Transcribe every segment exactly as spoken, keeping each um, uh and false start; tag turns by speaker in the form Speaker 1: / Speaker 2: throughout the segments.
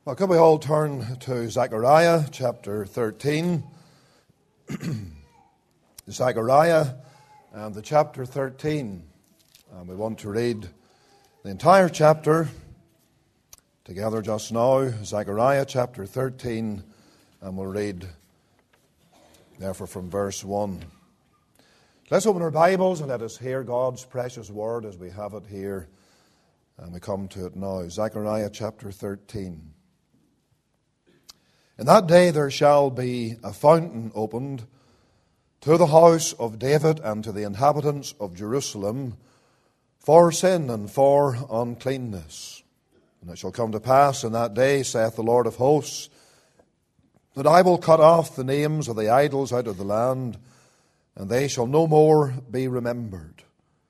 Speaker 1: Well, could we all turn to Zechariah chapter thirteen? Zechariah and the chapter thirteen. And we want to read the entire chapter together just now. Zechariah chapter thirteen, and we'll read therefore from verse one. Let's open our Bibles and let us hear God's precious word as we have it here. And we come to it now. Zechariah chapter thirteen. In that day there shall be a fountain opened to the house of David and to the inhabitants of Jerusalem for sin and for uncleanness. And it shall come to pass in that day, saith the Lord of hosts, that I will cut off the names of the idols out of the land, and they shall no more be remembered.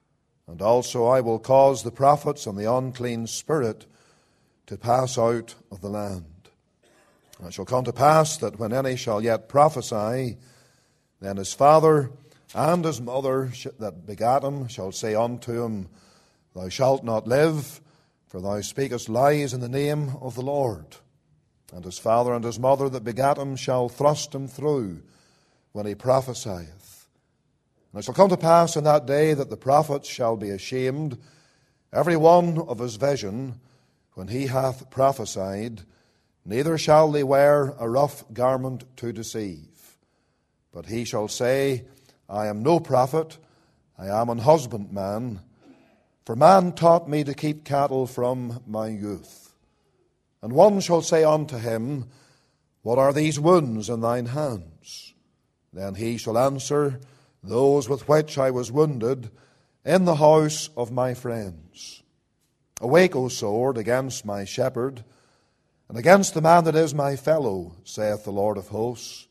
Speaker 1: And also I will cause the prophets and the unclean spirit to pass out of the land. And it shall come to pass that when any shall yet prophesy, then his father and his mother that begat him shall say unto him, Thou shalt not live, for thou speakest lies in the name of the Lord. And his father and his mother that begat him shall thrust him through when he prophesieth. And it shall come to pass in that day that the prophets shall be ashamed, every one of his vision, when he hath prophesied. Neither shall they wear a rough garment to deceive. But he shall say, I am no prophet, I am an husbandman. For man taught me to keep cattle from my youth. And one shall say unto him, What are these wounds in thine hands? Then he shall answer, Those with which I was wounded in the house of my friends. Awake, O sword, against my shepherd, and against the man that is my fellow, saith the Lord of hosts.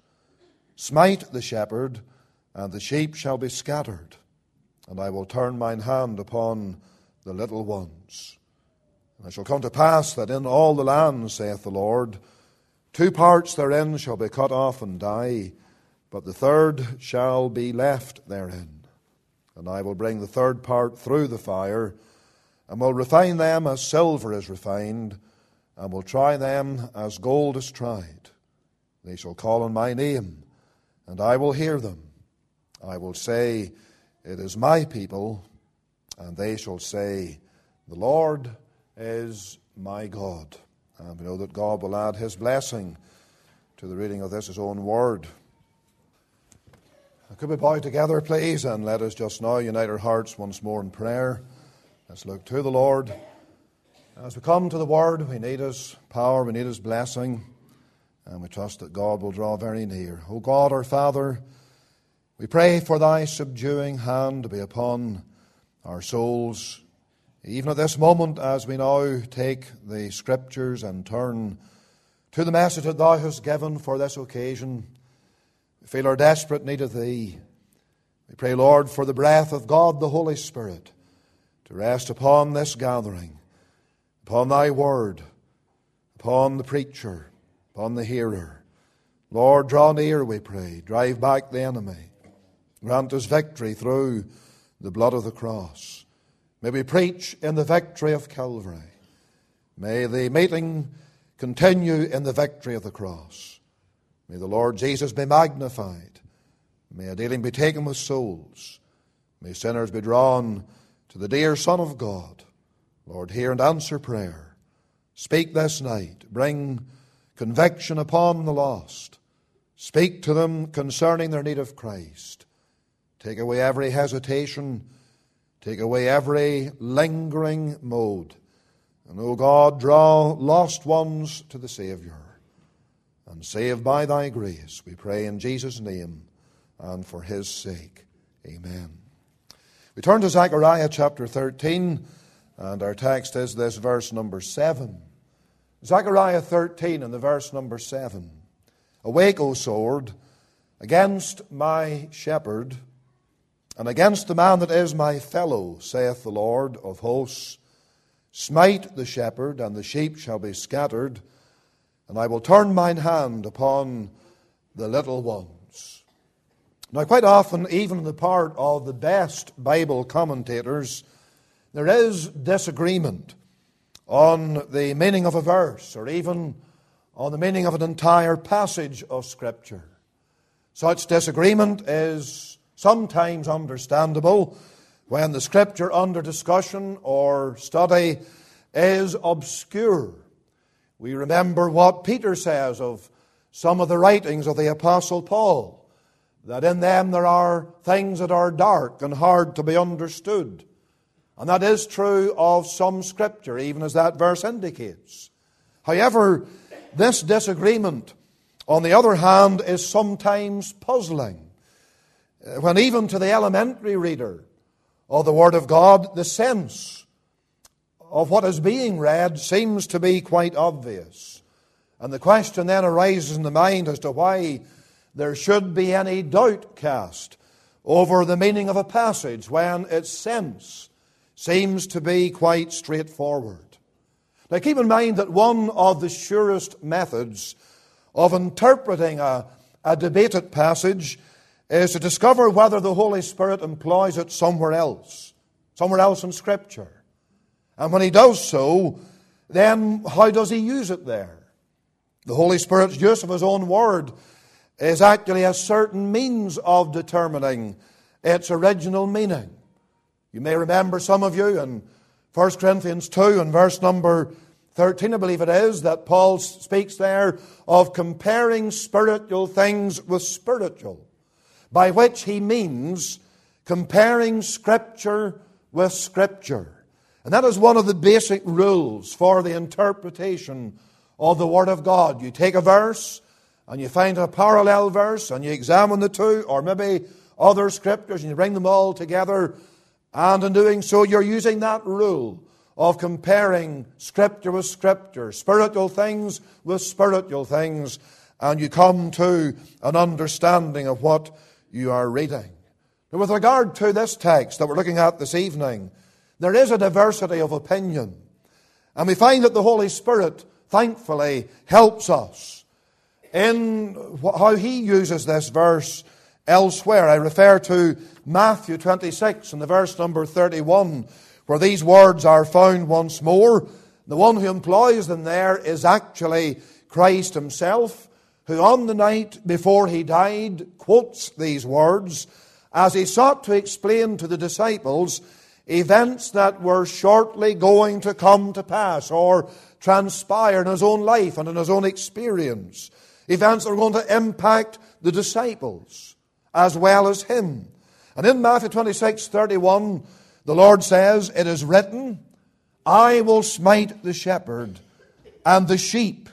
Speaker 1: Smite the shepherd, and the sheep shall be scattered, and I will turn mine hand upon the little ones. And it shall come to pass that in all the land, saith the Lord, two parts therein shall be cut off and die, but the third shall be left therein. And I will bring the third part through the fire, and will refine them as silver is refined, and will try them as gold is tried. They shall call on my name, and I will hear them. I will say, It is my people, and they shall say, The Lord is my God. And we know that God will add his blessing to the reading of this, his own word. Could we bow together, please, and let us just now unite our hearts once more in prayer. Let's look to the Lord. As we come to the word, we need his power, we need his blessing, and we trust that God will draw very near. O God, our Father, we pray for thy subduing hand to be upon our souls, even at this moment as we now take the Scriptures and turn to the message that thou hast given for this occasion. We feel our desperate need of thee. We pray, Lord, for the breath of God, the Holy Spirit, to rest upon this gathering, upon thy word, upon the preacher, upon the hearer. Lord, draw near, we pray. Drive back the enemy. Grant us victory through the blood of the cross. May we preach in the victory of Calvary. May the meeting continue in the victory of the cross. May the Lord Jesus be magnified. May a dealing be taken with souls. May sinners be drawn to the dear Son of God. Lord, hear and answer prayer. Speak this night. Bring conviction upon the lost. Speak to them concerning their need of Christ. Take away every hesitation. Take away every lingering mode. And, O God, draw lost ones to the Savior. And save by thy grace, we pray in Jesus' name and for his sake. Amen. We turn to Zechariah chapter thirteen. And our text is this, verse number seven. Zechariah thirteen and the verse number seven. Awake, O sword, against my shepherd, and against the man that is my fellow, saith the Lord of hosts. Smite the shepherd, and the sheep shall be scattered, and I will turn mine hand upon the little ones. Now, quite often, even on the part of the best Bible commentators, there is disagreement on the meaning of a verse, or even on the meaning of an entire passage of Scripture. Such disagreement is sometimes understandable when the Scripture under discussion or study is obscure. We remember what Peter says of some of the writings of the Apostle Paul, that in them there are things that are dark and hard to be understood. And that is true of some Scripture, even as that verse indicates. However, this disagreement, on the other hand, is sometimes puzzling, when even to the elementary reader of the Word of God, the sense of what is being read seems to be quite obvious. And the question then arises in the mind as to why there should be any doubt cast over the meaning of a passage when its sense seems to be quite straightforward. Now keep in mind that one of the surest methods of interpreting a, a debated passage is to discover whether the Holy Spirit employs it somewhere else, somewhere else in Scripture. And when He does so, then how does He use it there? The Holy Spirit's use of His own Word is actually a certain means of determining its original meaning. You may remember, some of you, in First Corinthians two and verse number thirteen, I believe it is, that Paul speaks there of comparing spiritual things with spiritual, by which he means comparing Scripture with Scripture. And that is one of the basic rules for the interpretation of the Word of God. You take a verse and you find a parallel verse and you examine the two, or maybe other Scriptures, and you bring them all together. And in doing so, you're using that rule of comparing Scripture with Scripture, spiritual things with spiritual things, and you come to an understanding of what you are reading. Now, with regard to this text that we're looking at this evening, there is a diversity of opinion. And we find that the Holy Spirit, thankfully, helps us in how He uses this verse elsewhere. I refer to Matthew twenty-six and the verse number thirty-one, where these words are found once more. The one who employs them there is actually Christ Himself, who on the night before He died quotes these words as He sought to explain to the disciples events that were shortly going to come to pass or transpire in His own life and in His own experience. Events that were going to impact the disciples as well as Him. And in Matthew twenty-six thirty-one, the Lord says, "It is written, I will smite the shepherd, and the sheep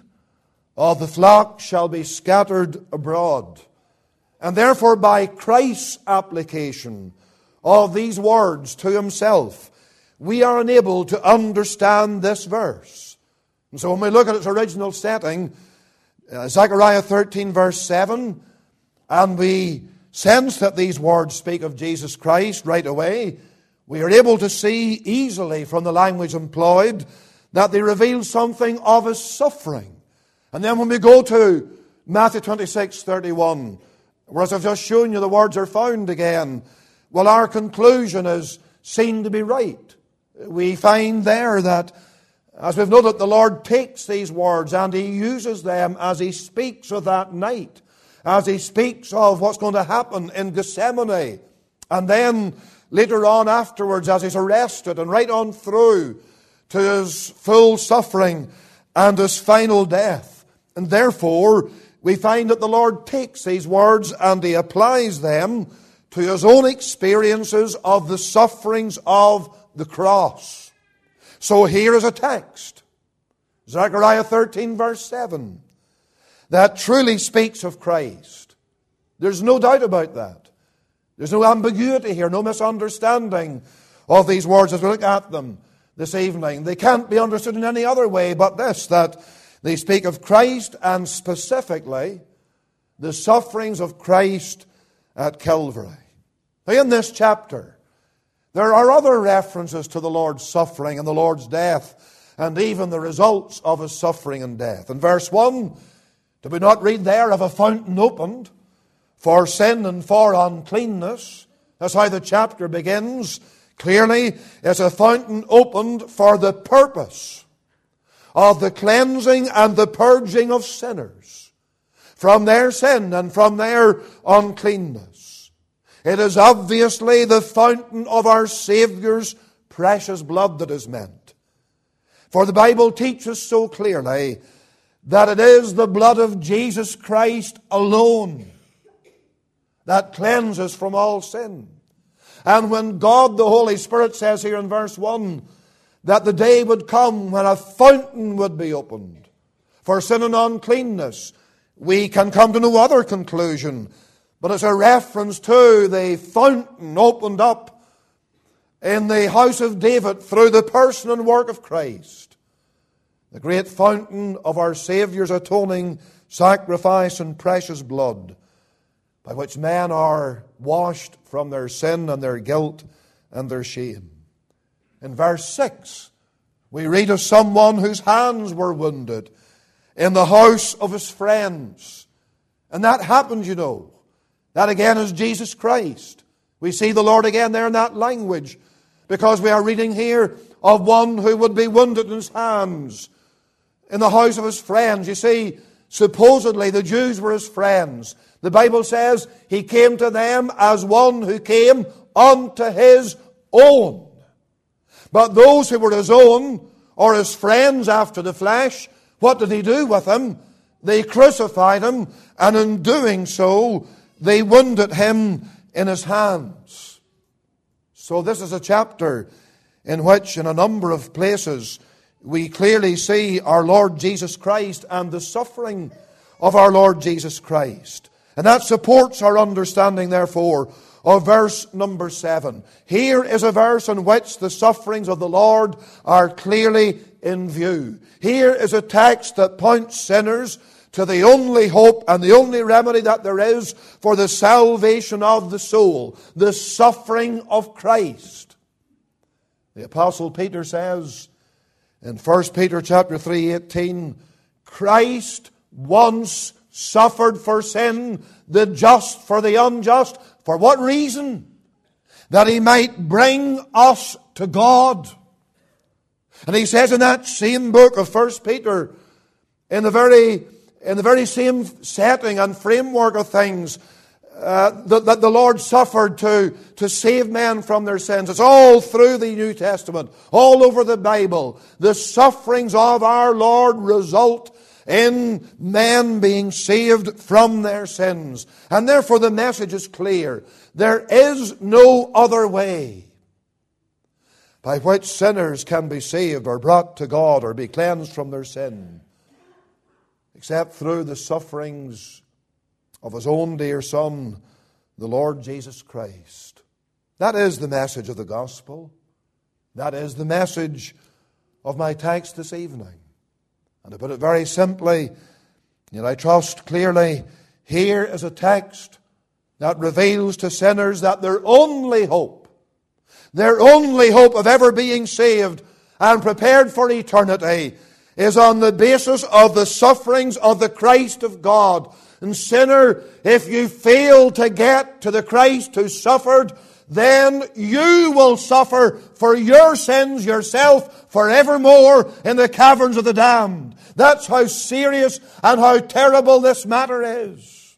Speaker 1: of the flock shall be scattered abroad." And therefore, by Christ's application of these words to Himself, we are enabled to understand this verse. And so when we look at its original setting, uh, Zechariah thirteen verse seven, and we sense that these words speak of Jesus Christ right away, we are able to see easily from the language employed that they reveal something of His suffering. And then when we go to Matthew twenty-six thirty-one, whereas I've just shown you the words are found again, well, our conclusion is seen to be right. We find there that, as we've noted, the Lord takes these words and He uses them as He speaks of that night, as He speaks of what's going to happen in Gethsemane, and then later on afterwards as He's arrested, and right on through to His full suffering and His final death. And therefore, we find that the Lord takes these words and He applies them to His own experiences of the sufferings of the cross. So here is a text, Zechariah thirteen verse seven, that truly speaks of Christ. There's no doubt about that. There's no ambiguity here, no misunderstanding of these words as we look at them this evening. They can't be understood in any other way but this, that they speak of Christ, and specifically the sufferings of Christ at Calvary. Now, in this chapter, there are other references to the Lord's suffering and the Lord's death, and even the results of His suffering and death. In verse one, do we not read there of a fountain opened for sin and for uncleanness? That's how the chapter begins. Clearly, it's a fountain opened for the purpose of the cleansing and the purging of sinners from their sin and from their uncleanness. It is obviously the fountain of our Saviour's precious blood that is meant. For the Bible teaches so clearly that it is the blood of Jesus Christ alone that cleanses from all sin. And when God the Holy Spirit says here in verse one that the day would come when a fountain would be opened for sin and uncleanness, we can come to no other conclusion. But it's a reference to the fountain opened up in the house of David through the person and work of Christ. The great fountain of our Saviour's atoning sacrifice and precious blood, by which men are washed from their sin and their guilt and their shame. In verse six, we read of someone whose hands were wounded in the house of his friends. And that happened, you know. That again is Jesus Christ. We see the Lord again there in that language, because we are reading here of one who would be wounded in his hands in the house of his friends. You see, supposedly the Jews were his friends. The Bible says he came to them as one who came unto his own. But those who were his own, or his friends after the flesh, what did he do with him? They crucified him, and in doing so, they wounded him in his hands. So this is a chapter in which, in a number of places, we clearly see our Lord Jesus Christ and the suffering of our Lord Jesus Christ. And that supports our understanding, therefore, of verse number seven. Here is a verse in which the sufferings of the Lord are clearly in view. Here is a text that points sinners to the only hope and the only remedy that there is for the salvation of the soul, the suffering of Christ. The Apostle Peter says in First Peter chapter three, eighteen, Christ once suffered for sin, the just for the unjust. For what reason? That he might bring us to God. And he says in that same book of First Peter, in the very, in the very same setting and framework of things, uh, that, that the Lord suffered to, to save men from their sins. It's all through the New Testament, all over the Bible. The sufferings of our Lord result in men being saved from their sins. And therefore the message is clear. There is no other way by which sinners can be saved or brought to God or be cleansed from their sin, except through the sufferings of his own dear Son, the Lord Jesus Christ. That is the message of the gospel. That is the message of my text this evening. And to put it very simply, yet I trust clearly, here is a text that reveals to sinners that their only hope, their only hope of ever being saved and prepared for eternity is on the basis of the sufferings of the Christ of God. And sinner, if you fail to get to the Christ who suffered, then you will suffer for your sins yourself forevermore in the caverns of the damned. That's how serious and how terrible this matter is.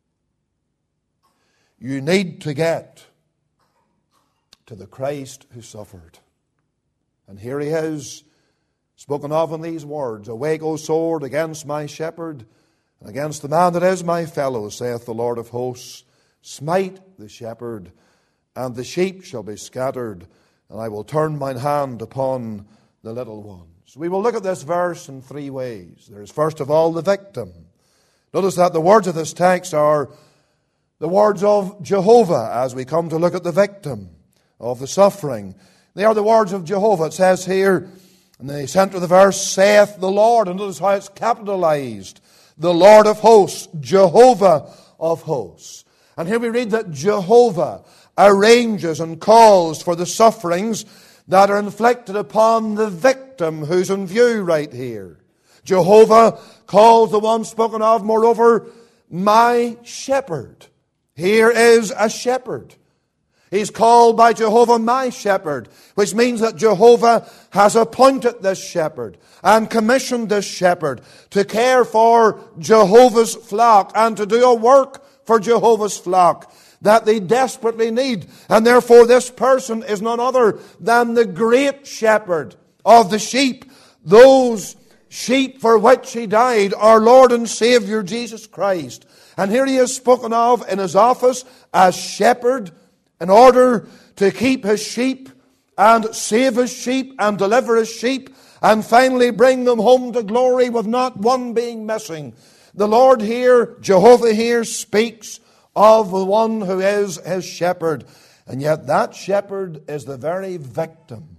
Speaker 1: You need to get to the Christ who suffered. And here he is, spoken of in these words, Awake, O sword, against my shepherd, and against the man that is my fellow, saith the Lord of hosts. Smite the shepherd, and the sheep shall be scattered, and I will turn mine hand upon the little ones. We will look at this verse in three ways. There is first of all the victim. Notice that the words of this text are the words of Jehovah as we come to look at the victim of the suffering. They are the words of Jehovah. It says here in the center of the verse, saith the Lord. And notice how it's capitalized. The Lord of hosts, Jehovah of hosts. And here we read that Jehovah arranges and calls for the sufferings that are inflicted upon the victim who's in view right here. Jehovah calls the one spoken of, moreover, my shepherd. Here is a shepherd. He's called by Jehovah my shepherd, which means that Jehovah has appointed this shepherd and commissioned this shepherd to care for Jehovah's flock and to do a work for Jehovah's flock that they desperately need. And therefore this person is none other than the great shepherd of the sheep, those sheep for which he died, our Lord and Savior Jesus Christ. And here he is spoken of in his office as shepherd, in order to keep his sheep and save his sheep and deliver his sheep and finally bring them home to glory with not one being missing. The Lord here, Jehovah here, speaks of the one who is his shepherd. And yet that shepherd is the very victim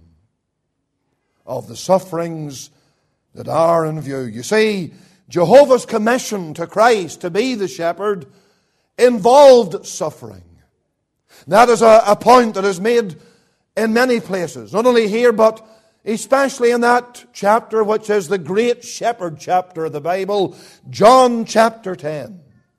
Speaker 1: of the sufferings that are in view. You see, Jehovah's commission to Christ to be the shepherd involved suffering. That is a, a point that is made in many places, not only here, but especially in that chapter which is the great shepherd chapter of the Bible, John chapter ten,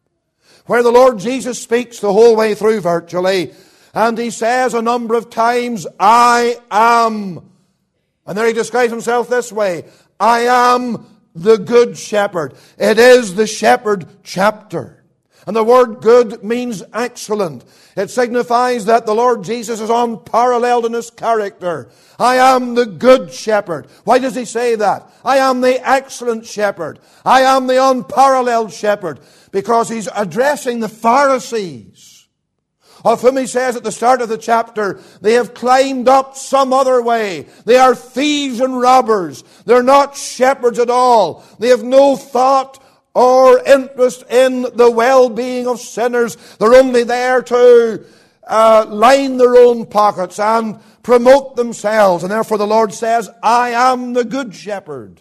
Speaker 1: where the Lord Jesus speaks the whole way through virtually, and he says a number of times, I am. And there he describes himself this way, I am the good shepherd. It is the shepherd chapter. And the word good means excellent. It signifies that the Lord Jesus is unparalleled in his character. I am the good shepherd. Why does he say that? I am the excellent shepherd. I am the unparalleled shepherd. Because he's addressing the Pharisees, of whom he says at the start of the chapter, they have climbed up some other way. They are thieves and robbers. They're not shepherds at all. They have no thought or interest in the well-being of sinners. They're only there to uh, line their own pockets and promote themselves. And therefore the Lord says, I am the good shepherd.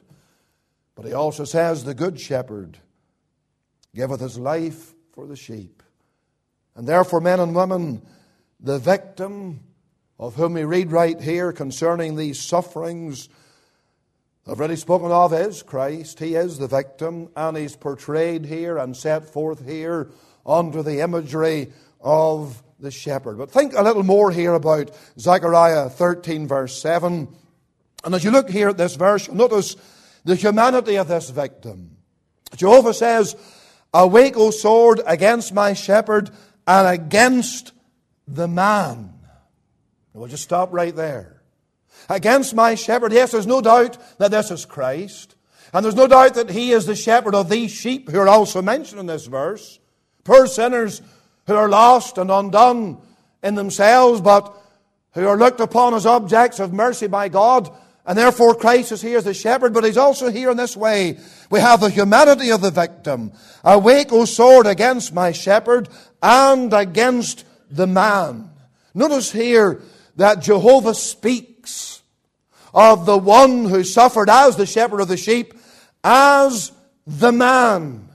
Speaker 1: But he also says, the good shepherd giveth his life for the sheep. And therefore, men and women, the victim of whom we read right here concerning these sufferings I've already spoken of is Christ. He is the victim, and he's portrayed here and set forth here under the imagery of the shepherd. But think a little more here about Zechariah thirteen verse seven. And as you look here at this verse, notice the humanity of this victim. Jehovah says, awake, O sword, against my shepherd and against the man. And we'll just stop right there. Against my shepherd. Yes, there's no doubt that this is Christ. And there's no doubt that he is the shepherd of these sheep who are also mentioned in this verse. Poor sinners who are lost and undone in themselves, but who are looked upon as objects of mercy by God. And therefore Christ is here as the shepherd, but he's also here in this way. We have the humanity of the victim. Awake, O sword, against my shepherd and against the man. Notice here that Jehovah speaks of the one who suffered as the shepherd of the sheep as the man.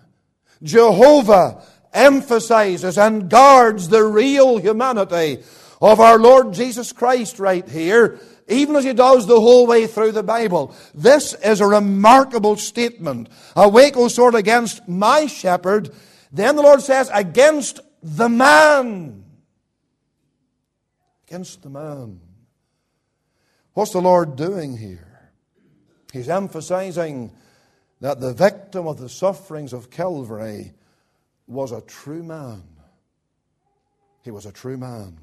Speaker 1: Jehovah emphasizes and guards the real humanity of our Lord Jesus Christ right here, even as he does the whole way through the Bible. This is a remarkable statement. Awake, O sword, against my shepherd. Then the Lord says, against the man. Against the man. What's the Lord doing here? He's emphasizing that the victim of the sufferings of Calvary was a true man. He was a true man.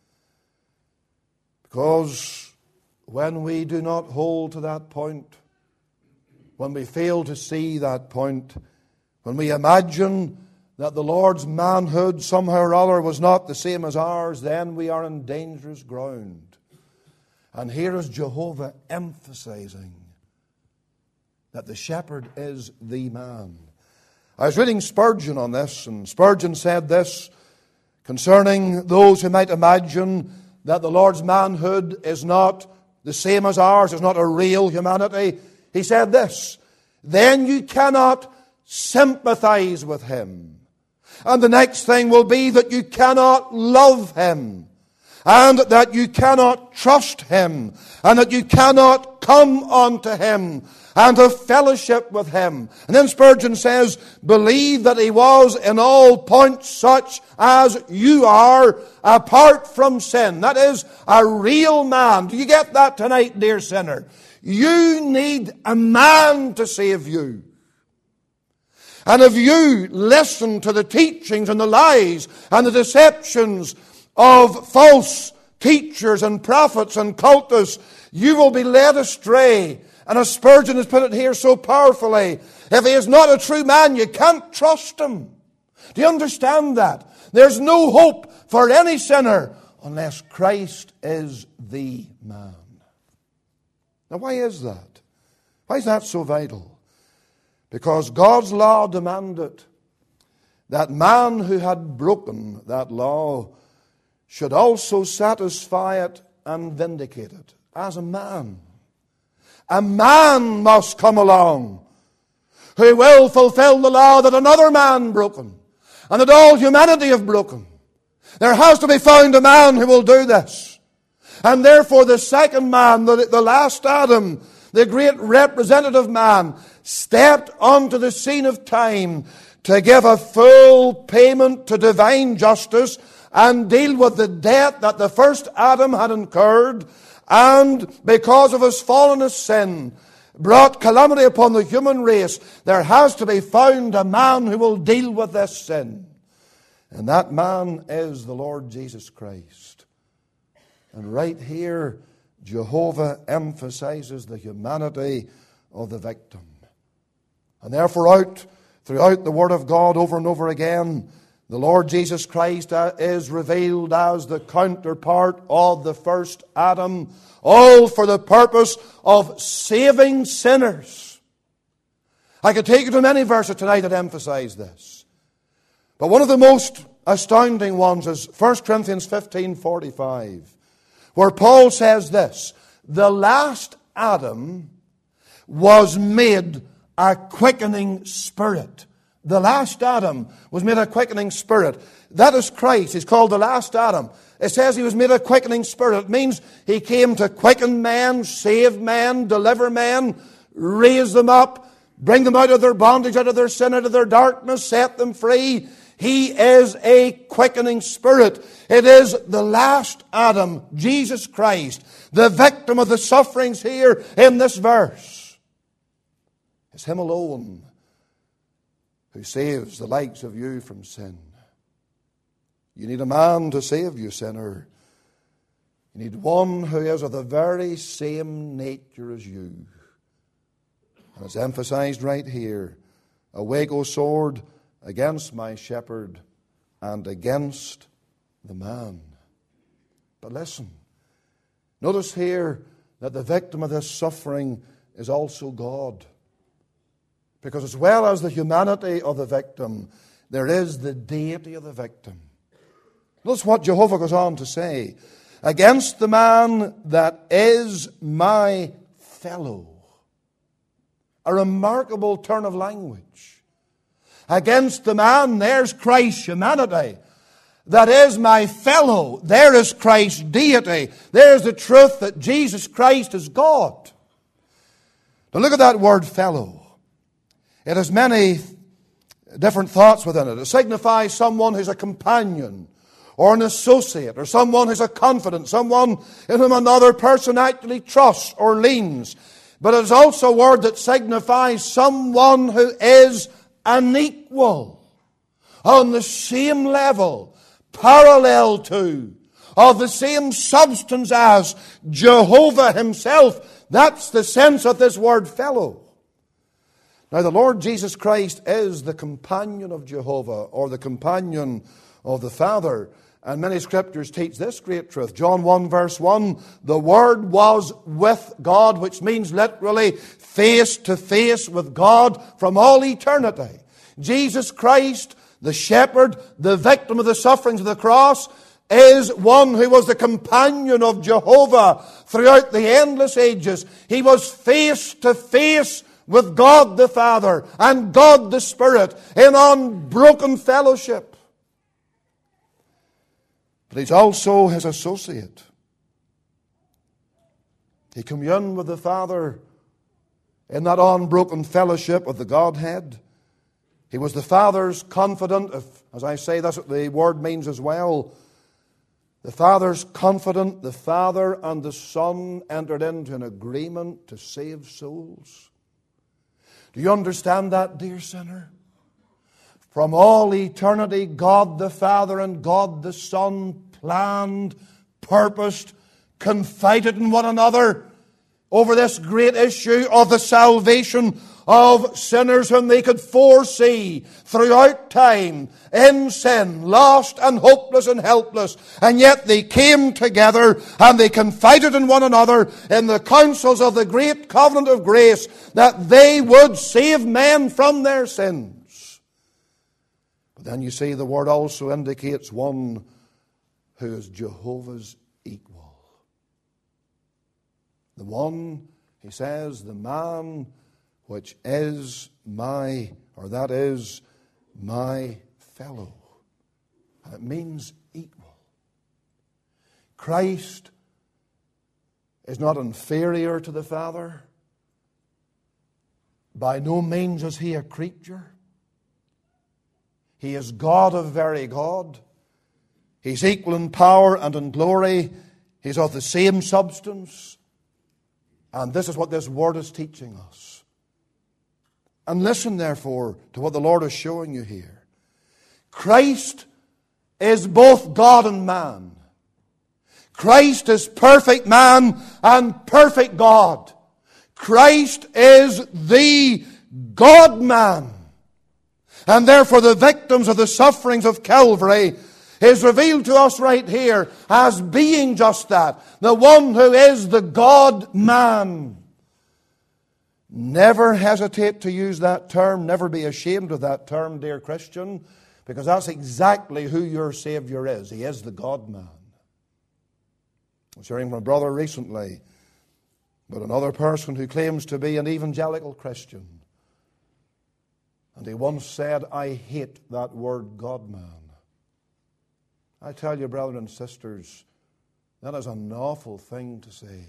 Speaker 1: Because when we do not hold to that point, when we fail to see that point, when we imagine that the Lord's manhood somehow or other was not the same as ours, then we are in dangerous ground. And here is Jehovah emphasizing that the shepherd is the man. I was reading Spurgeon on this, and Spurgeon said this concerning those who might imagine that the Lord's manhood is not the same as ours, is not a real humanity. He said this, then you cannot sympathize with him. And the next thing will be that you cannot love him. and that you cannot trust Him, and that you cannot come unto Him and have fellowship with Him. And then Spurgeon says, believe that He was in all points such as you are, apart from sin. That is, a real man. Do you get that tonight, dear sinner? You need a man to save you. And if you listen to the teachings and the lies and the deceptions of false teachers and prophets and cultists, you will be led astray. And as Spurgeon has put it here so powerfully, if he is not a true man, you can't trust him. Do you understand that? There's no hope for any sinner unless Christ is the man. Now, why is that? Why is that so vital? Because God's law demanded that man who had broken that law should also satisfy it and vindicate it as a man. A man must come along who will fulfill the law that another man broken and that all humanity have broken. There has to be found a man who will do this. And therefore the second man, the, the last Adam, the great representative man, stepped onto the scene of time to give a full payment to divine justice and deal with the debt that the first Adam had incurred, and because of his fallenness sin, brought calamity upon the human race. There has to be found a man who will deal with this sin. And that man is the Lord Jesus Christ. And right here, Jehovah emphasizes the humanity of the victim. And therefore out, throughout the Word of God over and over again, the Lord Jesus Christ is revealed as the counterpart of the first Adam, all for the purpose of saving sinners. I could take you to many verses tonight that emphasize this. But one of the most astounding ones is First Corinthians fifteen forty-five, where Paul says this: the last Adam was made a quickening spirit. The last Adam was made a quickening spirit. That is Christ. He's called the last Adam. It says he was made a quickening spirit. It means he came to quicken men, save men, deliver men, raise them up, bring them out of their bondage, out of their sin, out of their darkness, set them free. He is a quickening spirit. It is the last Adam, Jesus Christ, the victim of the sufferings here in this verse. It's him alone who saves the likes of you from sin. You need a man to save you, sinner. You need one who is of the very same nature as you. And it's emphasized right here. Awake, O sword, against my shepherd and against the man. But listen, notice here that the victim of this suffering is also God. Because as well as the humanity of the victim, there is the deity of the victim. Notice what Jehovah goes on to say. Against the man that is my fellow. A remarkable turn of language. Against the man, there's Christ's humanity. That is my fellow. There is Christ's deity. There's the truth that Jesus Christ is God. Now look at that word fellow. It has many different thoughts within it. It signifies someone who's a companion or an associate or someone who's a confidant, someone in whom another person actually trusts or leans. But it is also a word that signifies someone who is an equal, on the same level, parallel to, of the same substance as Jehovah himself. That's the sense of this word fellow. Now the Lord Jesus Christ is the companion of Jehovah, or the companion of the Father. And many scriptures teach this great truth. John one verse one, the Word was with God, which means literally face to face with God from all eternity. Jesus Christ, the shepherd, the victim of the sufferings of the cross, is one who was the companion of Jehovah throughout the endless ages. He was face to face with God the Father and God the Spirit in unbroken fellowship. but He's also his associate. He communed with the Father in that unbroken fellowship of the Godhead. He was the Father's confidant, if, as I say, that's what the word means as well. The Father's confidant, the Father and the Son entered into an agreement to save souls. Do you understand that, dear sinner? From all eternity, God the Father and God the Son planned, purposed, confided in one another over this great issue of the salvation of sinners whom they could foresee throughout time in sin, lost and hopeless and helpless. And yet they came together and they confided in one another in the counsels of the great covenant of grace that they would save men from their sins. But then you see the word also indicates one who is Jehovah's equal. The one, he says, the man which is my, or that is my fellow. And it means equal. Christ is not inferior to the Father. By no means is He a creature. He is God of very God. He's equal in power and in glory. He's of the same substance. And this is what this word is teaching us. And listen, therefore, to what the Lord is showing you here. Christ is both God and man. Christ is perfect man and perfect God. Christ is the God-man. And therefore the victims of the sufferings of Calvary is revealed to us right here as being just that. The one who is the God-man. Never hesitate to use that term. Never be ashamed of that term, dear Christian, because that's exactly who your Savior is. He is the God-man. I was hearing from a brother recently about another person who claims to be an evangelical Christian. And he once said, I hate that word God-man. I tell you, brothers and sisters, that is an awful thing to say.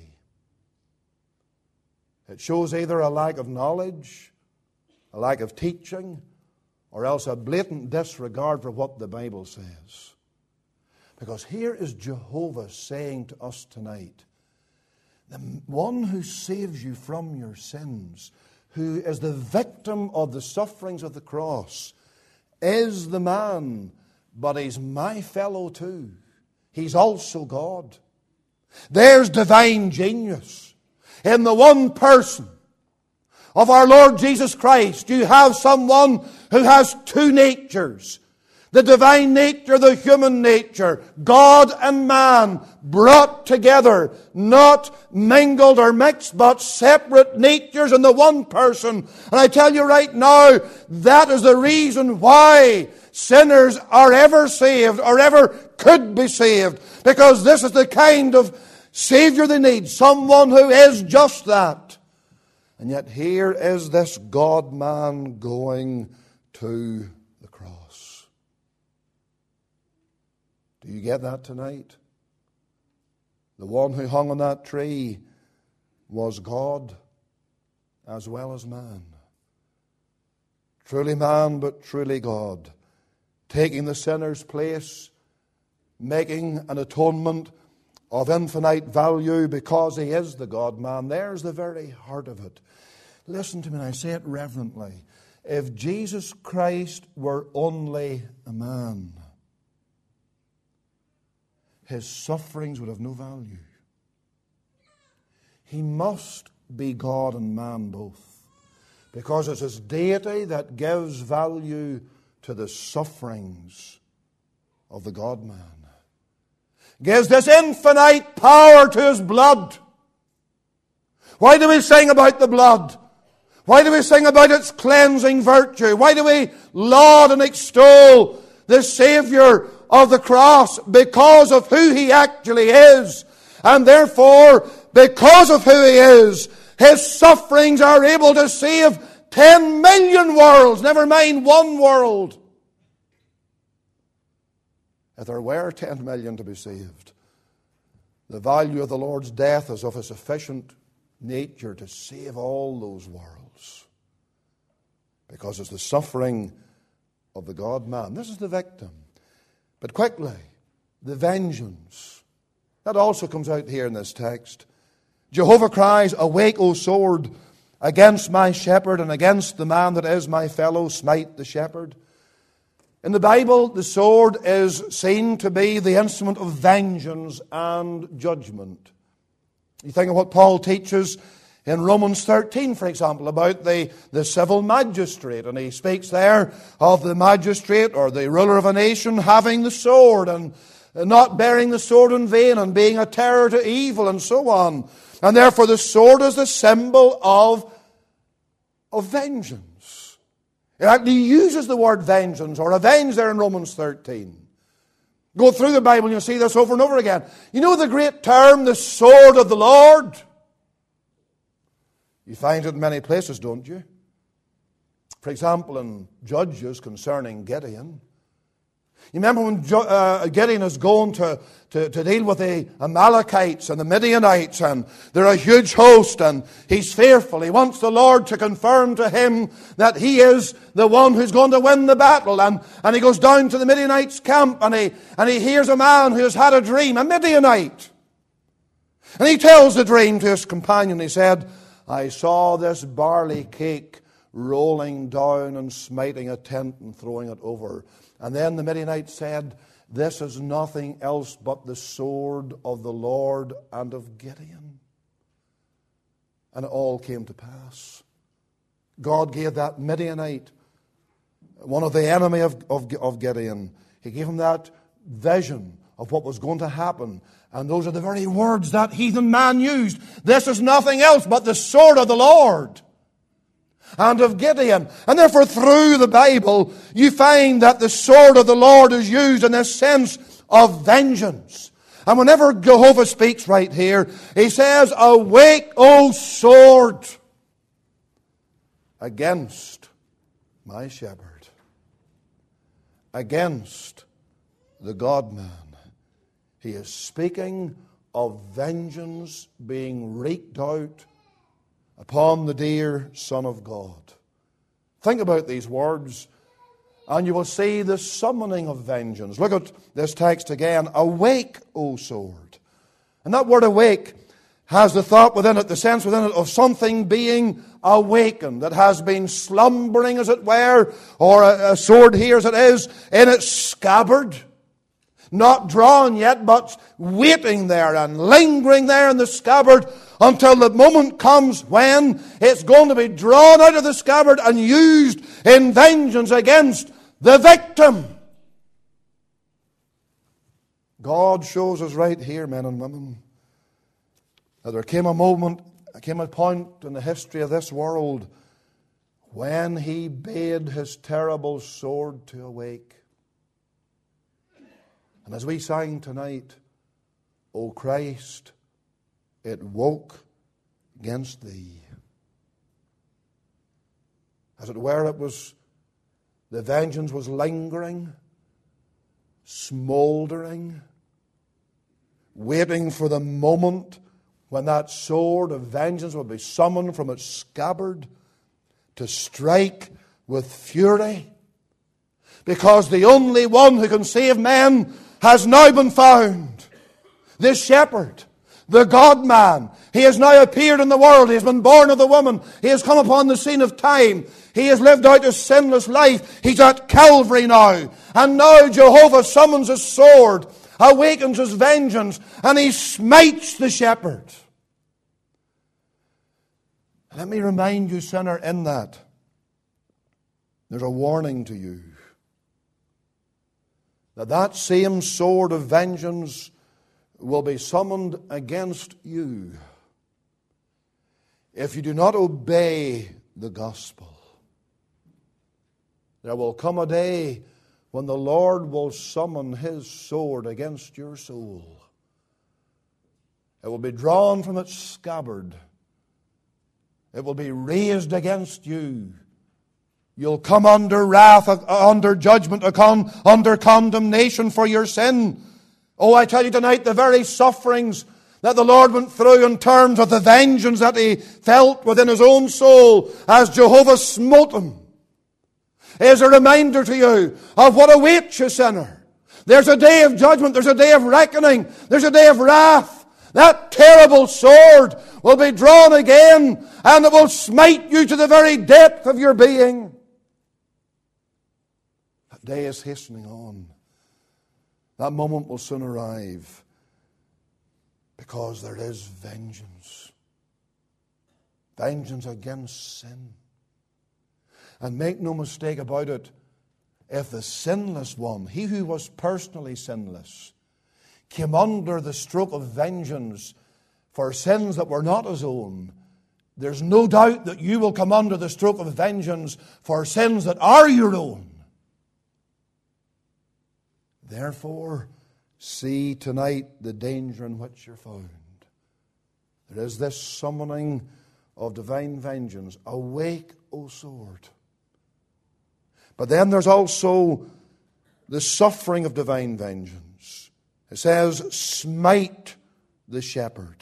Speaker 1: It shows either a lack of knowledge, a lack of teaching, or else a blatant disregard for what the Bible says. Because here is Jehovah saying to us tonight, the one who saves you from your sins, who is the victim of the sufferings of the cross, is the man, but he's my fellow too. He's also God. There's divine genius. In the one person of our Lord Jesus Christ, you have someone who has two natures. The divine nature, the human nature, God and man brought together, not mingled or mixed, but separate natures in the one person. And I tell you right now, that is the reason why sinners are ever saved or ever could be saved. Because this is the kind of Savior they need, someone who is just that. And yet here is this God-man going to the cross. Do you get that tonight? The one who hung on that tree was God as well as man. Truly man, but truly God. Taking the sinner's place, making an atonement of infinite value because He is the God-man. There's the very heart of it. Listen to me, and I say it reverently. If Jesus Christ were only a man, His sufferings would have no value. He must be God and man both, because it's His deity that gives value to the sufferings of the God-man. Gives this infinite power to His blood. Why do we sing about the blood? Why do we sing about its cleansing virtue? Why do we laud and extol the Savior of the cross? Because of who He actually is. And therefore, because of who He is, His sufferings are able to save ten million worlds, never mind one world. if there were ten million to be saved, the value of the Lord's death is of a sufficient nature to save all those worlds. Because it's the suffering of the God-man. This is the victim. But quickly, the vengeance. That also comes out here in this text. Jehovah cries, "Awake, O sword, against my shepherd and against the man that is my fellow, smite the shepherd." In the Bible, the sword is seen to be the instrument of vengeance and judgment. You think of what Paul teaches in Romans thirteen, for example, about the, the civil magistrate. And he speaks there of the magistrate or the ruler of a nation having the sword and not bearing the sword in vain and being a terror to evil and so on. And therefore the sword is the symbol of, of vengeance. It actually uses the word vengeance or avenge there in Romans thirteen. Go through the Bible and you'll see this over and over again. You know the great term, the sword of the Lord? You find it in many places, don't you? For example, in Judges concerning Gideon. You remember when uh, Gideon is going to, to, to deal with the Amalekites and the Midianites, and they're a huge host, and he's fearful. He wants the Lord to confirm to him that he is the one who's going to win the battle. And, and he goes down to the Midianites' camp, and he, and he hears a man who has had a dream, a Midianite. And he tells the dream to his companion. He said, "I saw this barley cake rolling down and smiting a tent and throwing it over." And then the Midianite said, "This is nothing else but the sword of the Lord and of Gideon." And it all came to pass. God gave that Midianite, one of the enemy of, of, of Gideon, he gave him that vision of what was going to happen. And those are the very words that heathen man used. "This is nothing else but the sword of the Lord and of Gideon." And therefore through the Bible you find that the sword of the Lord is used in this sense of vengeance. And whenever Jehovah speaks right here, he says, "Awake, O sword, against my shepherd, against the God-man." He is speaking of vengeance being wreaked out upon the dear Son of God. Think about these words, and you will see the summoning of vengeance. Look at this text again. "Awake, O sword." And that word awake has the thought within it, the sense within it of something being awakened that has been slumbering, as it were, or a, a sword here as it is, in its scabbard. Not drawn yet, but waiting there and lingering there in the scabbard until the moment comes when it's going to be drawn out of the scabbard and used in vengeance against the victim. God shows us right here, men and women, that there came a moment, there came a point in the history of this world when he bade his terrible sword to awake. And as we sang tonight, "O Christ, it woke against thee." As it were, it was, the vengeance was lingering, smouldering, waiting for the moment when that sword of vengeance would be summoned from its scabbard to strike with fury. Because the only one who can save men has now been found. The shepherd, the God-man. He has now appeared in the world. He has been born of the woman. He has come upon the scene of time. He has lived out a sinless life. He's at Calvary now. And now Jehovah summons his sword, awakens his vengeance, and he smites the shepherd. Let me remind you, sinner, in that there's a warning to you. That that same sword of vengeance will be summoned against you if you do not obey the gospel. There will come a day when the Lord will summon his sword against your soul. It will be drawn from its scabbard. It will be raised against you. You'll come under wrath, under judgment, under condemnation for your sin. Oh, I tell you tonight, the very sufferings that the Lord went through in terms of the vengeance that He felt within His own soul as Jehovah smote Him is a reminder to you of what awaits you, sinner. There's a day of judgment. There's a day of reckoning. There's a day of wrath. That terrible sword will be drawn again, and it will smite you to the very depth of your being. That day is hastening on. That moment will soon arrive, because there is vengeance. Vengeance against sin. And make no mistake about it, if the sinless one, he who was personally sinless, came under the stroke of vengeance for sins that were not his own, there's no doubt that you will come under the stroke of vengeance for sins that are your own. Therefore, see tonight the danger in which you're found. There is this summoning of divine vengeance. Awake, O sword. But then there's also the suffering of divine vengeance. It says, smite the shepherd.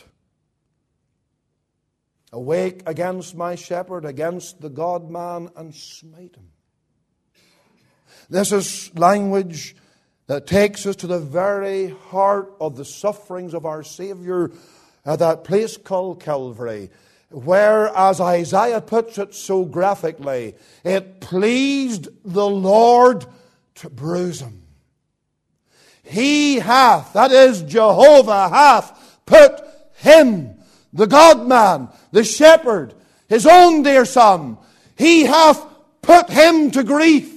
Speaker 1: Awake against my shepherd, against the God-man, and smite him. This is language that takes us to the very heart of the sufferings of our Savior at that place called Calvary, where, as Isaiah puts it so graphically, it pleased the Lord to bruise him. He hath, that is, Jehovah hath put him, the God-man, the shepherd, his own dear son, he hath put him to grief.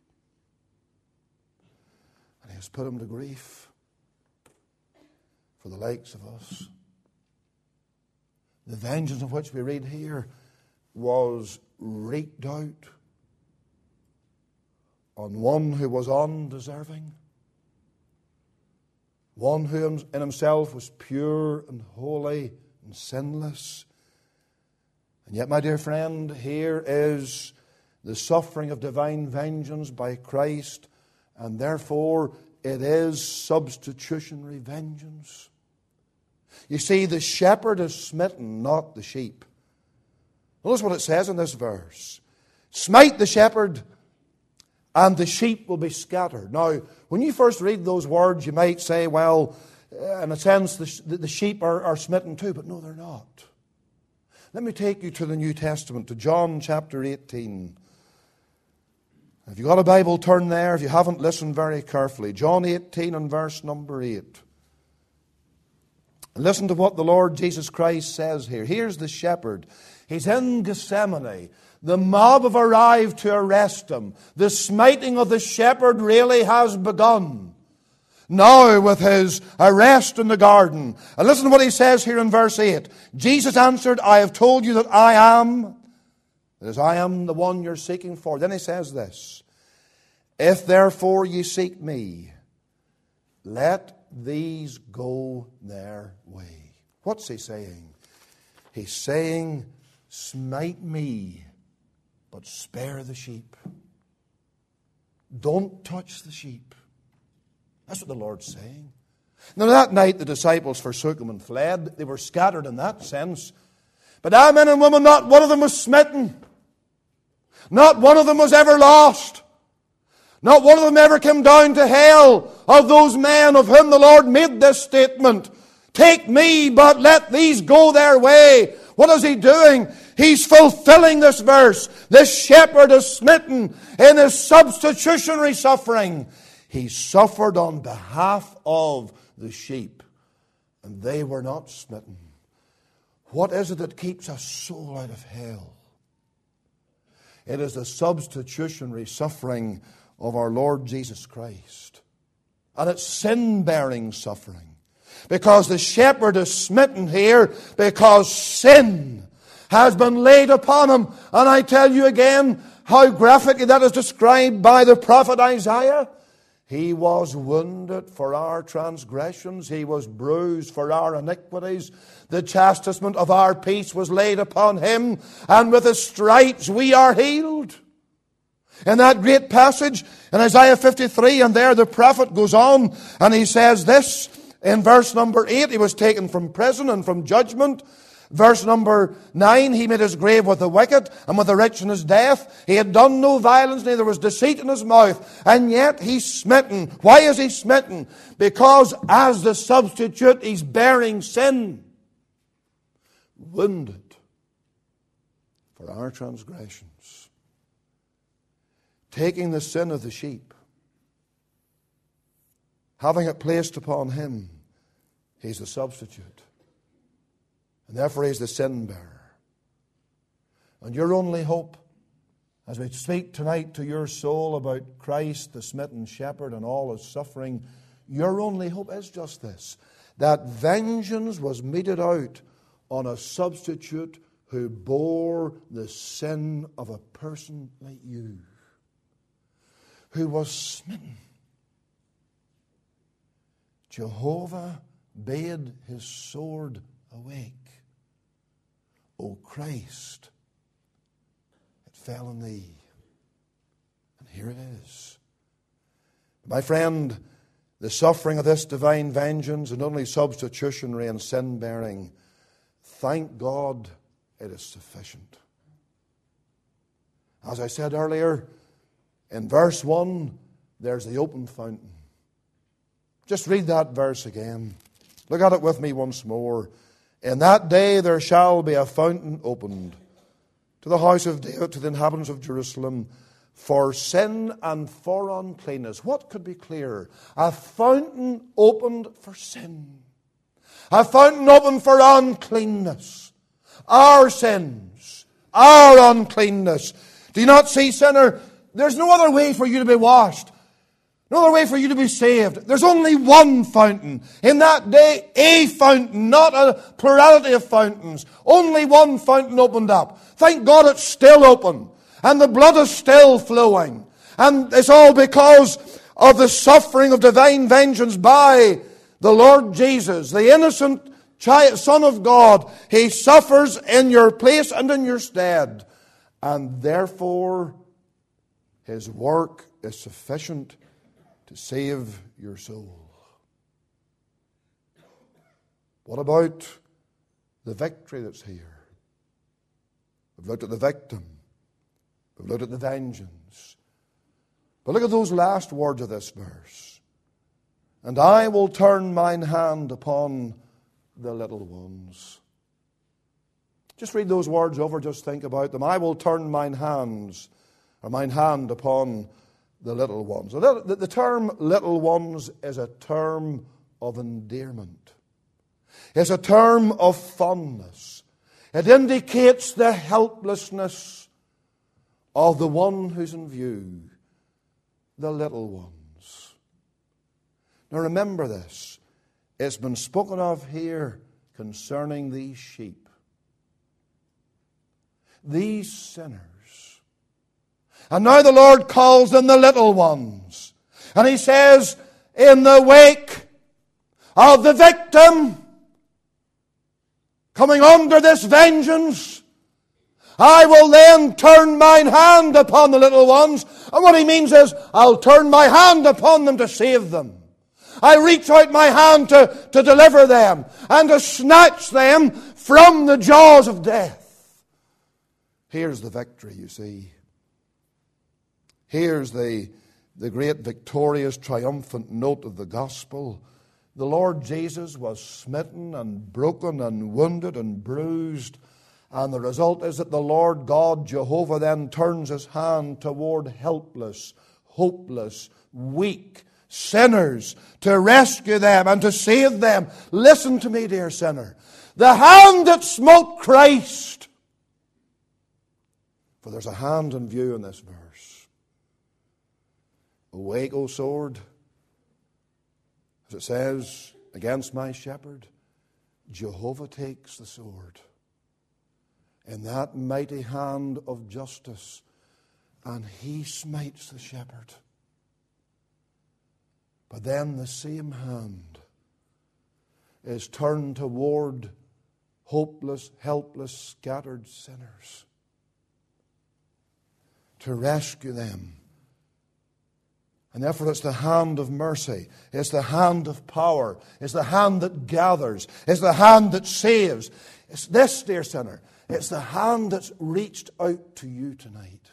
Speaker 1: And he has put him to grief for the likes of us. The vengeance of which we read here was wreaked out on one who was undeserving, one who in himself was pure and holy and sinless. And yet, my dear friend, here is the suffering of divine vengeance by Christ, and therefore it is substitutionary vengeance. You see, the shepherd is smitten, not the sheep. Notice what it says in this verse. Smite the shepherd, and the sheep will be scattered. Now, when you first read those words, you might say, well, in a sense, the, the sheep are, are smitten too, but no, they're not. Let me take you to the New Testament, to John chapter eighteen. If you've got a Bible, turn there. If you haven't, listen very carefully. John eighteen and verse number eight. Listen to what the Lord Jesus Christ says here. Here's the shepherd. He's in Gethsemane. The mob have arrived to arrest him. The smiting of the shepherd really has begun. Now with his arrest in the garden. And listen to what he says here in verse eight. Jesus answered, I have told you that I am, that is, I am the one you're seeking for. Then he says this, if therefore ye seek me, let these go their way. What's he saying? He's saying, smite me, but spare the sheep. Don't touch the sheep. That's what the Lord's saying. Now that night the disciples forsook him and fled. They were scattered in that sense. But our men and women, not one of them was smitten. Not one of them was ever lost. Not one of them ever came down to hell, of those men of whom the Lord made this statement. Take me, but let these go their way. What is he doing? He's fulfilling this verse. This shepherd is smitten in his substitutionary suffering. He suffered on behalf of the sheep, and they were not smitten. What is it that keeps a soul out of hell? It is the substitutionary suffering of our Lord Jesus Christ. And it's sin-bearing suffering. Because the shepherd is smitten here because sin has been laid upon him. And I tell you again how graphically that is described by the prophet Isaiah. He was wounded for our transgressions. He was bruised for our iniquities. The chastisement of our peace was laid upon him. And with his stripes we are healed. In that great passage in Isaiah fifty-three, and there the prophet goes on and he says this in verse number eight, he was taken from prison and from judgment. Verse number nine, he made his grave with the wicked and with the rich in his death. He had done no violence, neither was deceit in his mouth. And yet he's smitten. Why is he smitten? Because as the substitute, he's bearing sin. Wounded for our transgressions. Taking the sin of the sheep. Having it placed upon him. He's the substitute. And therefore he's the sin bearer. And your only hope, as we speak tonight to your soul about Christ, the smitten shepherd, and all his suffering, your only hope is just this, that vengeance was meted out on a substitute who bore the sin of a person like you, who was smitten. Jehovah bade his sword awake. O Christ, it fell on thee. And here it is. My friend, the suffering of this divine vengeance and only substitutionary and sin-bearing, thank God it is sufficient. As I said earlier, in verse one, there's the open fountain. Just read that verse again. Look at it with me once more. In that day there shall be a fountain opened to the house of David, to the inhabitants of Jerusalem, for sin and for uncleanness. What could be clearer? A fountain opened for sin. A fountain opened for uncleanness. Our sins, our uncleanness. Do you not see, sinner? There's no other way for you to be washed. No other way for you to be saved. There's only one fountain. In that day, a fountain, not a plurality of fountains. Only one fountain opened up. Thank God it's still open. And the blood is still flowing. And it's all because of the suffering of divine vengeance by the Lord Jesus, the innocent child, Son of God. He suffers in your place and in your stead. And therefore, his work is sufficient to save your soul. What about the victory that's here? We've looked at the victim. We've looked at the vengeance. But look at those last words of this verse. And I will turn mine hand upon the little ones. Just read those words over, just think about them. I will turn mine hands, or mine hand upon the little ones. The, the term little ones is a term of endearment. It's a term of fondness. It indicates the helplessness of the one who's in view, the little ones. Now remember this. It's been spoken of here concerning these sheep. These sinners. And now the Lord calls them the little ones. And he says, in the wake of the victim coming under this vengeance, I will then turn mine hand upon the little ones. And what he means is, I'll turn my hand upon them to save them. I reach out my hand to, to deliver them and to snatch them from the jaws of death. Here's the victory, you see. Here's the, the great victorious, triumphant note of the gospel. The Lord Jesus was smitten and broken and wounded and bruised. And the result is that the Lord God, Jehovah, then turns his hand toward helpless, hopeless, weak sinners to rescue them and to save them. Listen to me, dear sinner. The hand that smote Christ. For there's a hand in view in this verse. Awake, O sword, as it says, against my shepherd, Jehovah takes the sword in that mighty hand of justice, and he smites the shepherd. But then the same hand is turned toward hopeless, helpless, scattered sinners to rescue them. And therefore it's the hand of mercy. It's the hand of power. It's the hand that gathers. It's the hand that saves. It's this, dear sinner. It's the hand that's reached out to you tonight.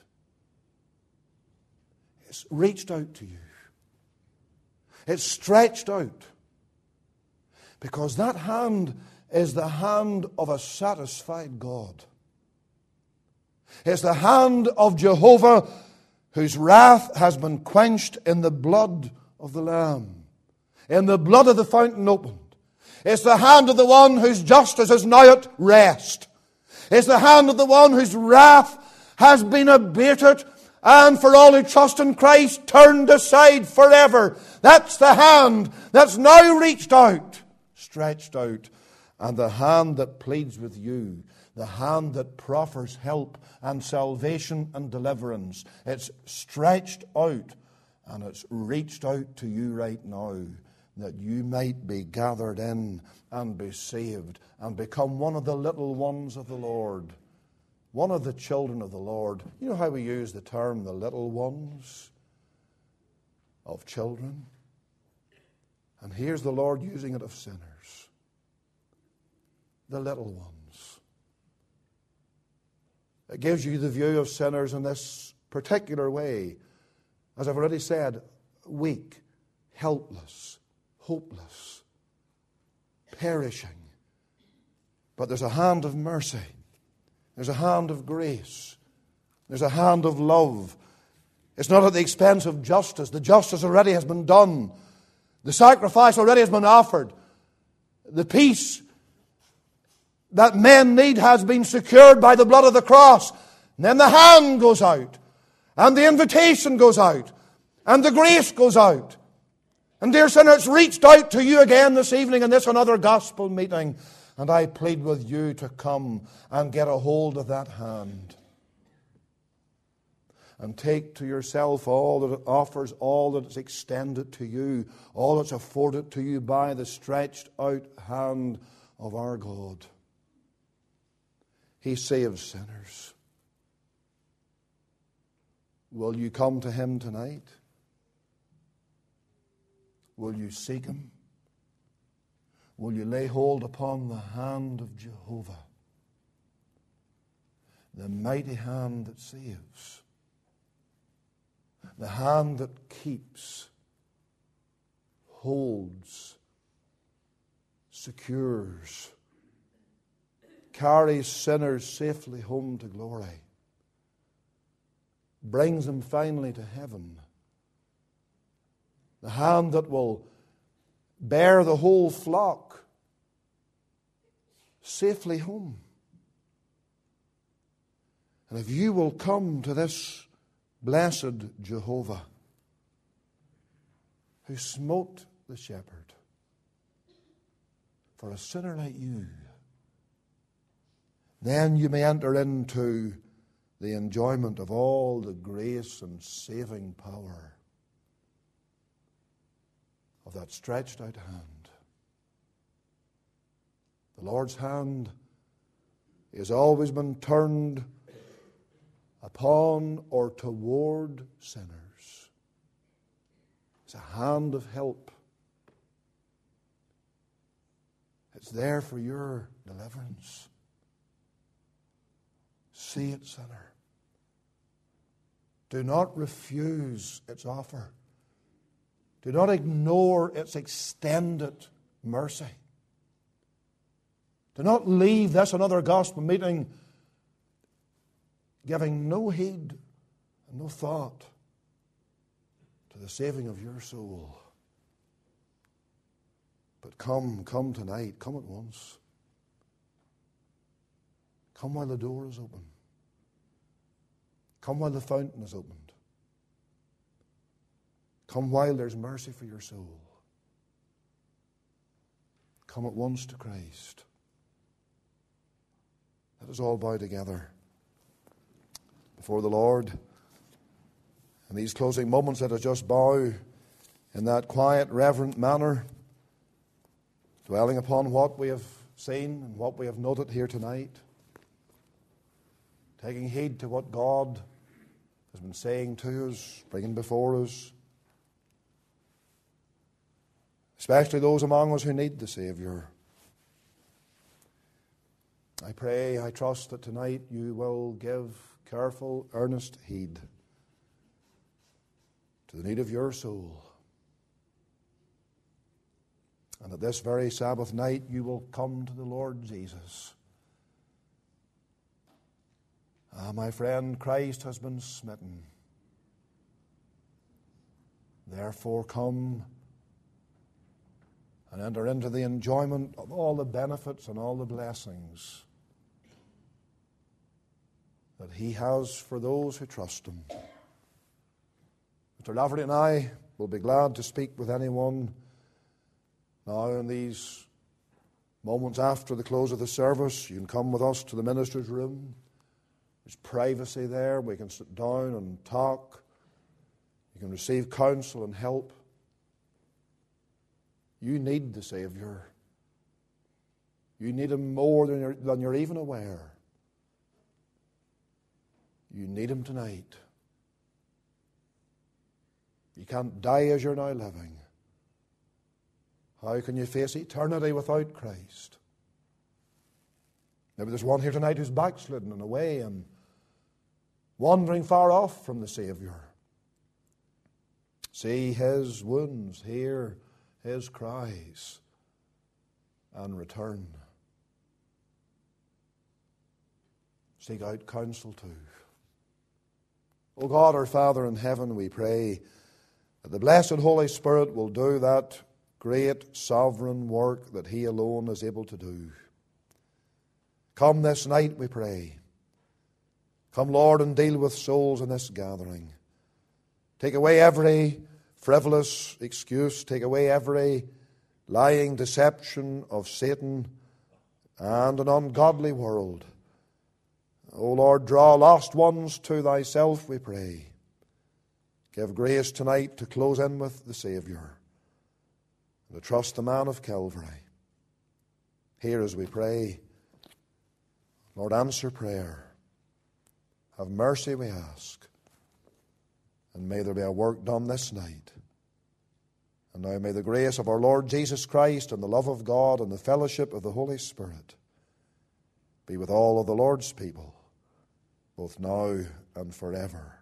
Speaker 1: It's reached out to you. It's stretched out. Because that hand is the hand of a satisfied God. It's the hand of Jehovah, whose wrath has been quenched in the blood of the Lamb, in the blood of the fountain opened. It's the hand of the one whose justice is now at rest. It's the hand of the one whose wrath has been abated and for all who trust in Christ turned aside forever. That's the hand that's now reached out, stretched out, and the hand that pleads with you. The hand that proffers help and salvation and deliverance. It's stretched out and it's reached out to you right now that you might be gathered in and be saved and become one of the little ones of the Lord. One of the children of the Lord. You know how we use the term the little ones of children? And here's the Lord using it of sinners. The little ones. It gives you the view of sinners in this particular way. As I've already said, weak, helpless, hopeless, perishing. But there's a hand of mercy. There's a hand of grace. There's a hand of love. It's not at the expense of justice. The justice already has been done. The sacrifice already has been offered. The peace that men need has been secured by the blood of the cross. And then the hand goes out. And the invitation goes out. And the grace goes out. And dear sinner, it's reached out to you again this evening in this another gospel meeting. And I plead with you to come and get a hold of that hand. And take to yourself all that it offers, all that is extended to you, all that's afforded to you by the stretched out hand of our God. He saves sinners. Will you come to Him tonight? Will you seek Him? Will you lay hold upon the hand of Jehovah? The mighty hand that saves. The hand that keeps, holds, secures, carries sinners safely home to glory, brings them finally to heaven. The hand that will bear the whole flock safely home. And if you will come to this blessed Jehovah, who smote the shepherd for a sinner like you, then you may enter into the enjoyment of all the grace and saving power of that stretched out hand. The Lord's hand has always been turned upon or toward sinners. It's a hand of help. It's there for your deliverance. See it, sinner. Do not refuse its offer. Do not ignore its extended mercy. Do not leave this another gospel meeting giving no heed and no thought to the saving of your soul. But come, come tonight, come at once. Come while the door is open. Come while the fountain is opened. Come while there's mercy for your soul. Come at once to Christ. Let us all bow together before the Lord. In these closing moments, let us just bow in that quiet, reverent manner, dwelling upon what we have seen and what we have noted here tonight, taking heed to what God has been saying to us, bringing before us, especially those among us who need the Saviour. I pray, I trust that tonight you will give careful, earnest heed to the need of your soul. And that this very Sabbath night you will come to the Lord Jesus. Ah, my friend, Christ has been smitten. Therefore come and enter into the enjoyment of all the benefits and all the blessings that He has for those who trust Him. Mister Lafferty and I will be glad to speak with anyone now in these moments after the close of the service. You can come with us to the minister's room. There's privacy there. We can sit down and talk. You can receive counsel and help. You need the Savior. You need Him more than you're, than you're even aware. You need Him tonight. You can't die as you're now living. How can you face eternity without Christ? Maybe there's one here tonight who's backslidden and away and wandering far off from the Savior. See His wounds, hear His cries, and return. Seek out counsel too. O God, our Father in heaven, we pray that the blessed Holy Spirit will do that great sovereign work that He alone is able to do. Come this night, we pray. Come, Lord, and deal with souls in this gathering. Take away every frivolous excuse. Take away every lying deception of Satan and an ungodly world. O Lord, draw lost ones to Thyself, we pray. Give grace tonight to close in with the Savior and to trust the man of Calvary. Hear as we pray. Lord, answer prayer. Have mercy, we ask. And may there be a work done this night. And now may the grace of our Lord Jesus Christ and the love of God and the fellowship of the Holy Spirit be with all of the Lord's people, both now and forever.